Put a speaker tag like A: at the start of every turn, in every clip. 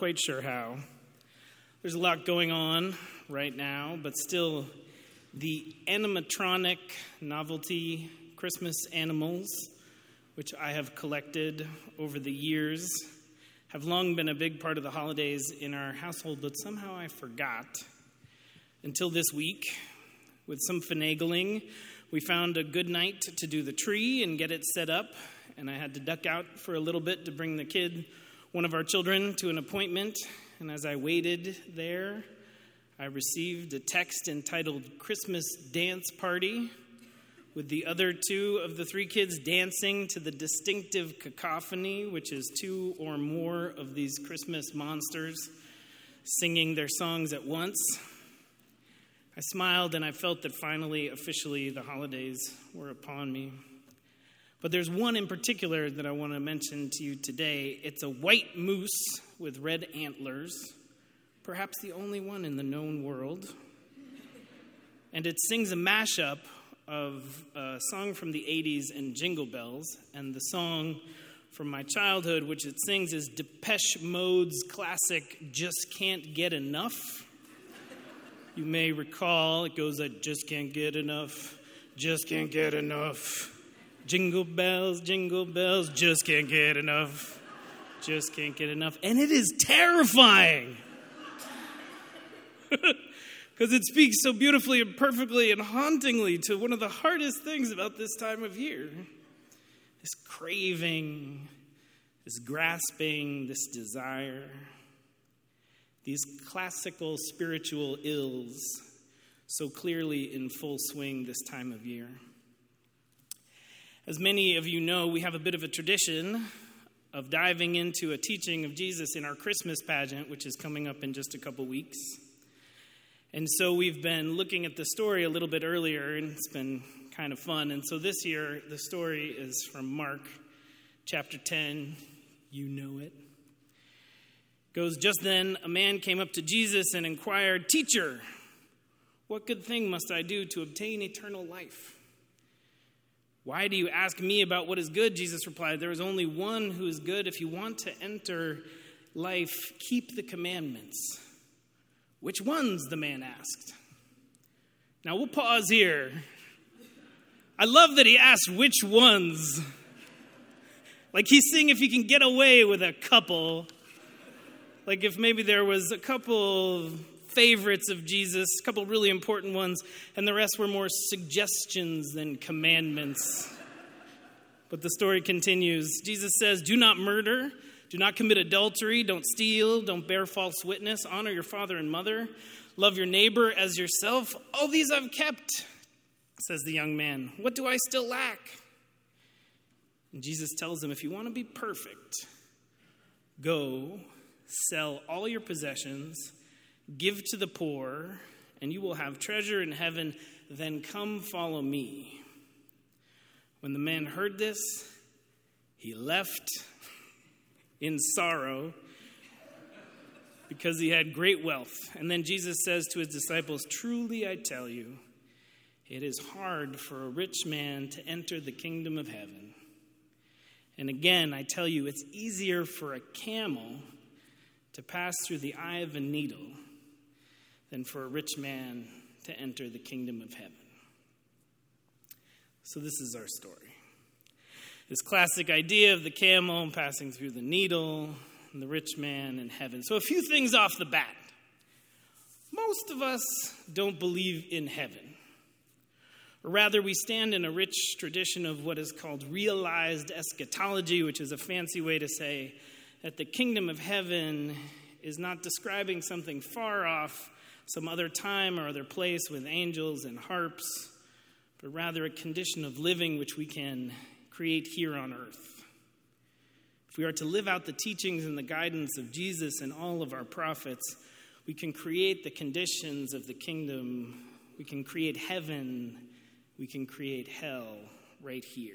A: Quite sure how. There's a lot going on right now, but still the animatronic novelty Christmas animals, which I have collected over the years, have long been a big part of the holidays in our household, but somehow I forgot. Until this week, with some finagling, we found a good night to do the tree and get it set up, and I had to duck out for a little bit to bring one of our children, to an appointment. And as I waited there, I received a text entitled Christmas Dance Party, with the other two of the three kids dancing to the distinctive cacophony, which is two or more of these Christmas monsters singing their songs at once. I smiled and I felt that finally, officially, the holidays were upon me. But there's one in particular that I want to mention to you today. It's a white moose with red antlers, perhaps the only one in the known world. And it sings a mashup of a song from the 80s and Jingle Bells, and the song from my childhood, which it sings, is Depeche Mode's classic Just Can't Get Enough. You may recall, it goes like, just can't get enough, just can't get enough. Jingle bells, just can't get enough, just can't get enough. And it is terrifying. Because it speaks so beautifully and perfectly and hauntingly to one of the hardest things about this time of year. This craving, this grasping, this desire. These classical spiritual ills so clearly in full swing this time of year. As many of you know, we have a bit of a tradition of diving into a teaching of Jesus in our Christmas pageant, which is coming up in just a couple weeks. And so we've been looking at the story a little bit earlier, and it's been kind of fun. And so this year, the story is from Mark chapter 10. You know it. It goes, just then a man came up to Jesus and inquired, "Teacher, what good thing must I do to obtain eternal life?" "Why do you ask me about what is good?" Jesus replied. "There is only one who is good. If you want to enter life, keep the commandments." "Which ones?" the man asked. Now we'll pause here. I love that he asked which ones. Like he's seeing if he can get away with a couple. Like if maybe there was a couple favorites of Jesus, a couple really important ones, and the rest were more suggestions than commandments. But the story continues. Jesus says, "Do not murder, do not commit adultery, don't steal, don't bear false witness, honor your father and mother, love your neighbor as yourself. All these I've kept," says the young man. "What do I still lack?" And Jesus tells him, if you want to be perfect, go, sell all your possessions, give to the poor, and you will have treasure in heaven. Then come follow me. When the man heard this, he left in sorrow because he had great wealth. And then Jesus says to his disciples, "Truly I tell you, it is hard for a rich man to enter the kingdom of heaven. And again, I tell you, it's easier for a camel to pass through the eye of a needle than for a rich man to enter the kingdom of heaven." So this is our story. This classic idea of the camel passing through the needle and the rich man in heaven. So a few things off the bat. Most of us don't believe in heaven. Or rather, we stand in a rich tradition of what is called realized eschatology, which is a fancy way to say that the kingdom of heaven is not describing something far off, some other time or other place with angels and harps, but rather a condition of living which we can create here on earth. If we are to live out the teachings and the guidance of Jesus and all of our prophets, we can create the conditions of the kingdom. We can create heaven. We can create hell right here.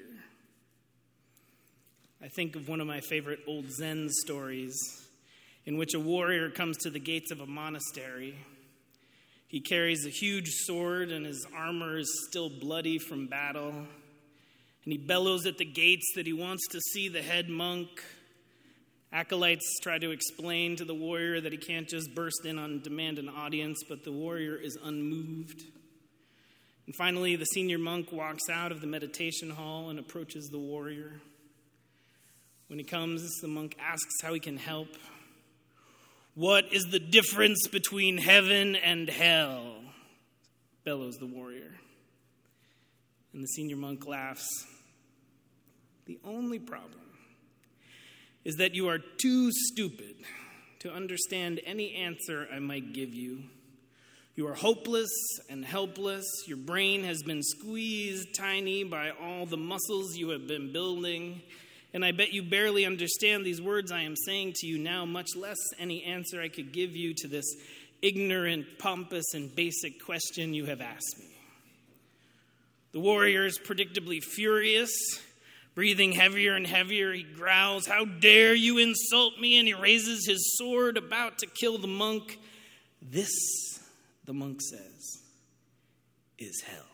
A: I think of one of my favorite old Zen stories in which a warrior comes to the gates of a monastery. He carries a huge sword and his armor is still bloody from battle. And he bellows at the gates that he wants to see the head monk. Acolytes try to explain to the warrior that he can't just burst in and demand an audience, but the warrior is unmoved. And finally, the senior monk walks out of the meditation hall and approaches the warrior. When he comes, the monk asks how he can help. "What is the difference between heaven and hell?" bellows the warrior. And the senior monk laughs. "The only problem is that you are too stupid to understand any answer I might give you. You are hopeless and helpless. Your brain has been squeezed tiny by all the muscles you have been building. And I bet you barely understand these words I am saying to you now, much less any answer I could give you to this ignorant, pompous, and basic question you have asked me." The warrior is predictably furious. Breathing heavier and heavier, he growls, "How dare you insult me?" And he raises his sword, about to kill the monk. "This," the monk says, "is hell."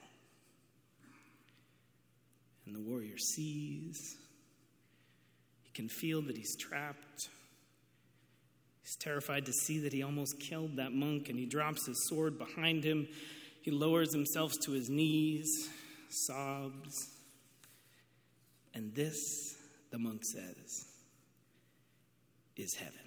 A: And the warrior sees. He can feel that he's trapped. He's terrified to see that he almost killed that monk, and he drops his sword behind him. He lowers himself to his knees, sobs. "And this," the monk says, "is heaven."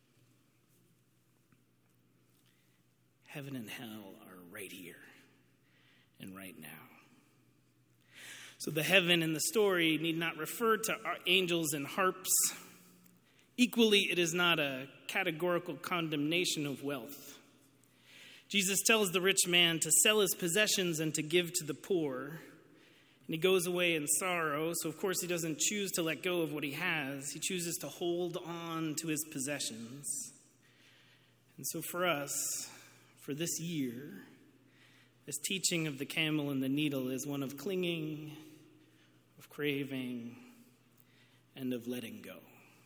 A: Heaven and hell are right here and right now. So the heaven in the story need not refer to angels and harps. Equally, it is not a categorical condemnation of wealth. Jesus tells the rich man to sell his possessions and to give to the poor. And he goes away in sorrow, so of course he doesn't choose to let go of what he has. He chooses to hold on to his possessions. And so for us, for this year, this teaching of the camel and the needle is one of clinging, of craving, and of letting go.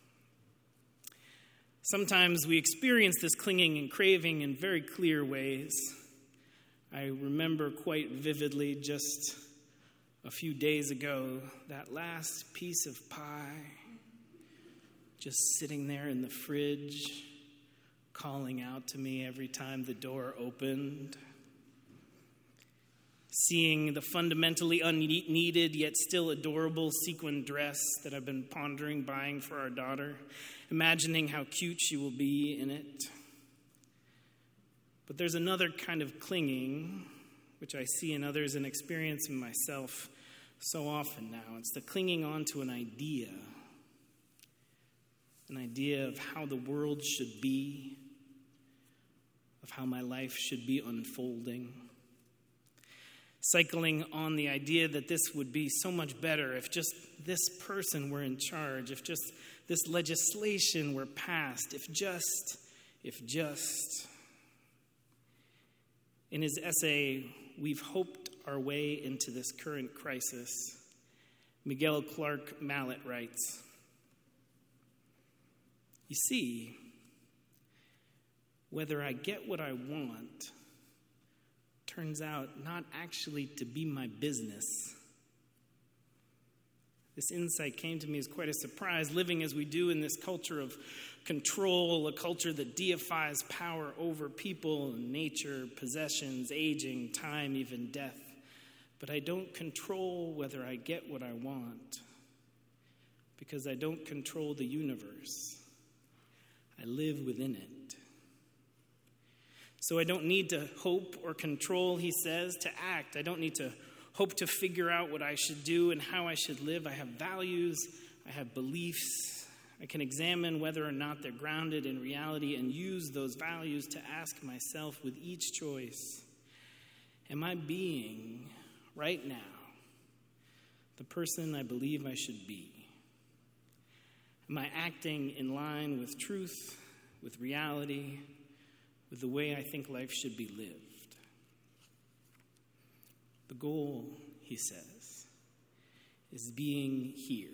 A: Sometimes we experience this clinging and craving in very clear ways. I remember quite vividly just a few days ago, that last piece of pie just sitting there in the fridge, calling out to me every time the door opened. Seeing the fundamentally unneeded yet still adorable sequin dress that I've been pondering buying for our daughter, imagining how cute she will be in it. But there's another kind of clinging, which I see in others and experience in myself so often now. It's the clinging on to an idea of how the world should be, of how my life should be unfolding. Cycling on the idea that this would be so much better if just this person were in charge, if just this legislation were passed, if just. In his essay, We've Hoped Our Way into This Current Crisis, Miguel Clark Mallet writes, "You see, whether I get what I want turns out not actually to be my business." This insight came to me as quite a surprise, living as we do in this culture of control, a culture that deifies power over people, nature, possessions, aging, time, even death. But I don't control whether I get what I want because I don't control the universe. I live within it. So I don't need to hope or control, he says, to act. I don't need to hope to figure out what I should do and how I should live. I have values, I have beliefs. I can examine whether or not they're grounded in reality and use those values to ask myself with each choice, am I being, right now, the person I believe I should be? Am I acting in line with truth, with reality, with the way I think life should be lived? The goal, he says, is being here,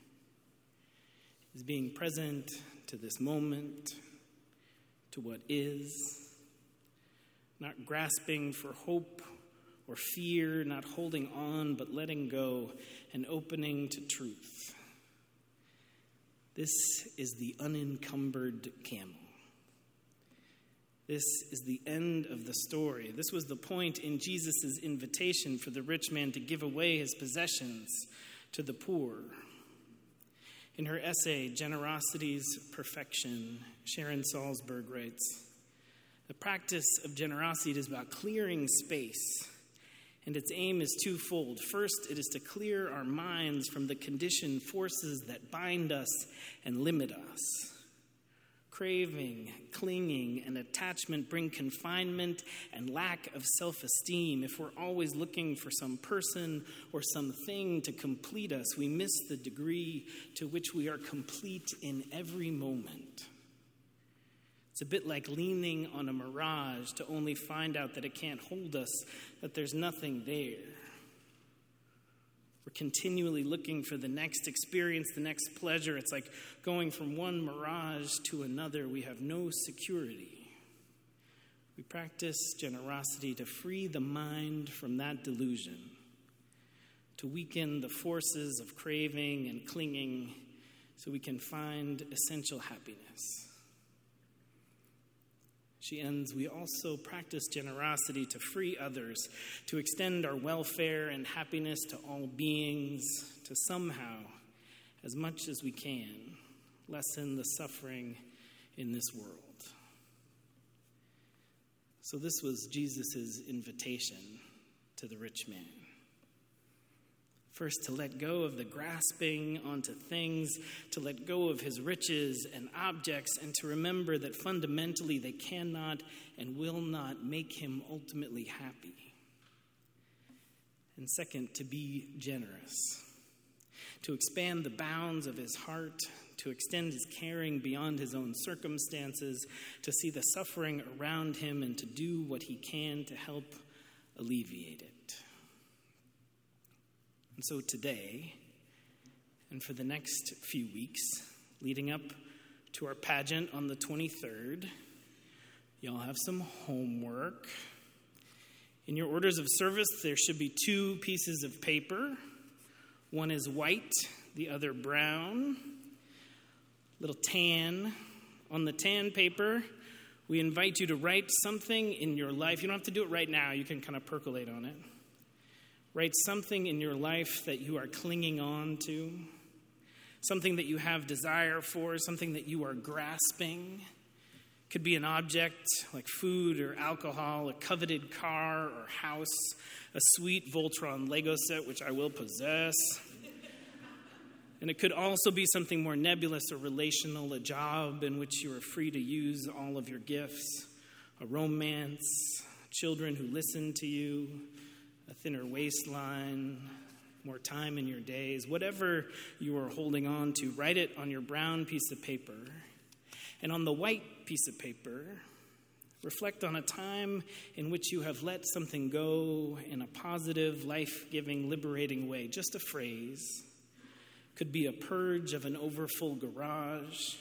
A: is being present to this moment, to what is, not grasping for hope or fear, not holding on, but letting go and opening to truth. This is the unencumbered camel. This is the end of the story. This was the point in Jesus' invitation for the rich man to give away his possessions to the poor. In her essay, Generosity's Perfection, Sharon Salzberg writes, "The practice of generosity is about clearing space, and its aim is twofold. First, it is to clear our minds from the conditioned forces that bind us and limit us. Craving, clinging, and attachment bring confinement and lack of self-esteem. If we're always looking for some person or something to complete us, we miss the degree to which we are complete in every moment. It's a bit like leaning on a mirage to only find out that it can't hold us, that there's nothing there. We're continually looking for the next experience, the next pleasure. It's like going from one mirage to another. We have no security. We practice generosity to free the mind from that delusion, to weaken the forces of craving and clinging so we can find essential happiness." She ends, "We also practice generosity to free others, to extend our welfare and happiness to all beings, to somehow, as much as we can, lessen the suffering in this world." So this was Jesus' invitation to the rich man. First, to let go of the grasping onto things, to let go of his riches and objects, and to remember that fundamentally they cannot and will not make him ultimately happy. And second, to be generous, to expand the bounds of his heart, to extend his caring beyond his own circumstances, to see the suffering around him and to do what he can to help alleviate it. And so today, and for the next few weeks, leading up to our pageant on the 23rd, y'all have some homework. In your orders of service, there should be 2 pieces of paper. One is white, the other brown. Little tan. On the tan paper, we invite you to write something in your life. You don't have to do it right now. You can kind of percolate on it. Write something in your life that you are clinging on to, something that you have desire for, something that you are grasping. Could be an object like food or alcohol, a coveted car or house, a sweet Voltron Lego set, which I will possess. And it could also be something more nebulous or relational, a job in which you are free to use all of your gifts, a romance, children who listen to you, a thinner waistline, more time in your days. Whatever you are holding on to, write it on your brown piece of paper. And on the white piece of paper, reflect on a time in which you have let something go in a positive, life-giving, liberating way. Just a phrase. Could be a purge of an overfull garage,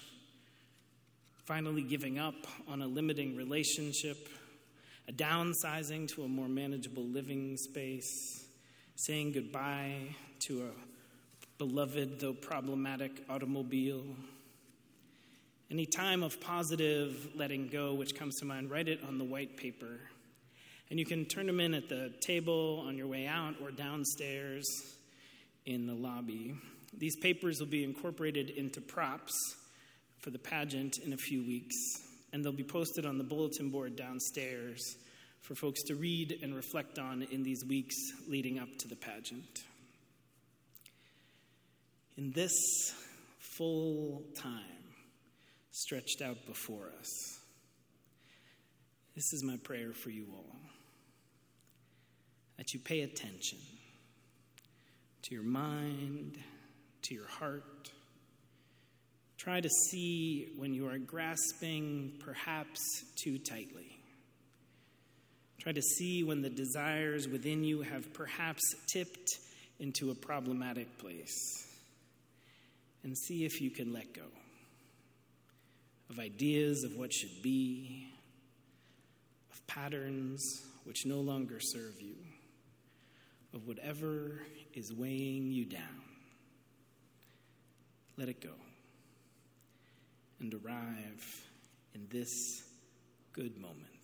A: finally giving up on a limiting relationship, a downsizing to a more manageable living space, saying goodbye to a beloved though problematic automobile. Any time of positive letting go which comes to mind, write it on the white paper. And you can turn them in at the table on your way out or downstairs in the lobby. These papers will be incorporated into props for the pageant in a few weeks, and they'll be posted on the bulletin board downstairs for folks to read and reflect on in these weeks leading up to the pageant. In this full time stretched out before us, this is my prayer for you all, that you pay attention to your mind, to your heart. Try to see when you are grasping perhaps too tightly. Try to see when the desires within you have perhaps tipped into a problematic place. And see if you can let go of ideas of what should be, of patterns which no longer serve you, of whatever is weighing you down. Let it go. and arrive in this good moment.